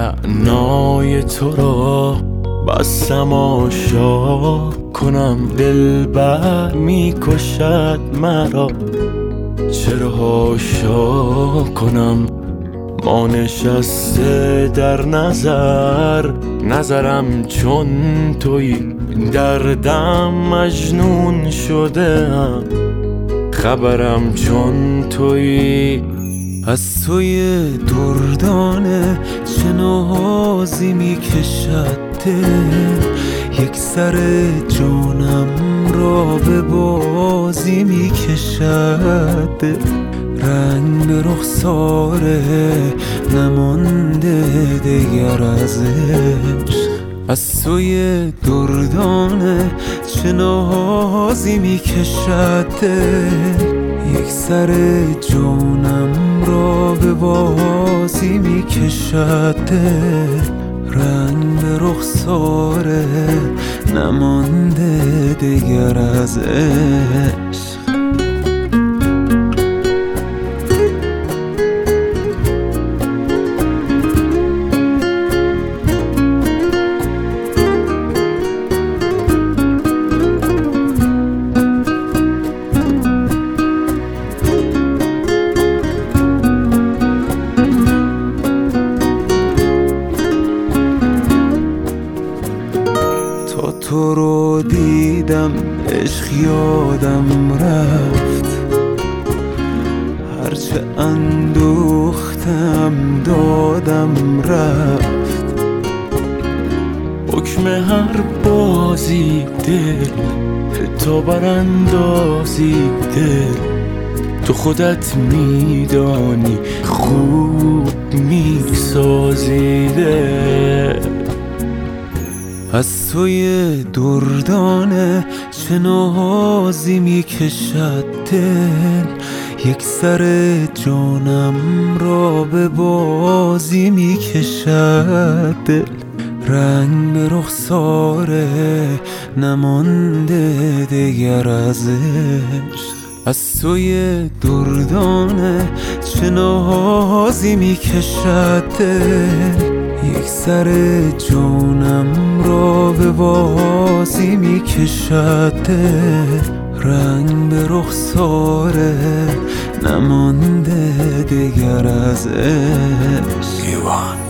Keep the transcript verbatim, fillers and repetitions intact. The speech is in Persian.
معنای تو را بس تماشا کنم. دلبر می کشد مرا چرا حاشا کنم. ما نشسته در نظر نظرم چون تویی، دردم مجنون شده ام خبرم چون تویی. از توی دردانه چه نازی می کشد دل، یک سر جانم را به بازی می کشد دل. رنگ به رخساره نمانده دیگر از عشق. از توی دردانه چه نازی می کشد دل، یک سر جانم را به بازی می کشد دل. رنگ به رخساره نمانده دیگر از عشق. تا تو رو دیدم عشق یادم رفت، هرچه اندوختم دادم رفت. حکم هر بازی دل تو براندازی دل، تو خودت میدانی خوب میسازی دل. از توی دردانه چه نازی می کشد دل، یک سر جانم را به بازی می کشد دل. رنگ به رخساره نمانده دیگر از عشق. از توی دردانه چه نازی می کشد دل، یک سر جانم را به بازی می کشد دل. رنگ به رخساره نمانده دیگر از عشق.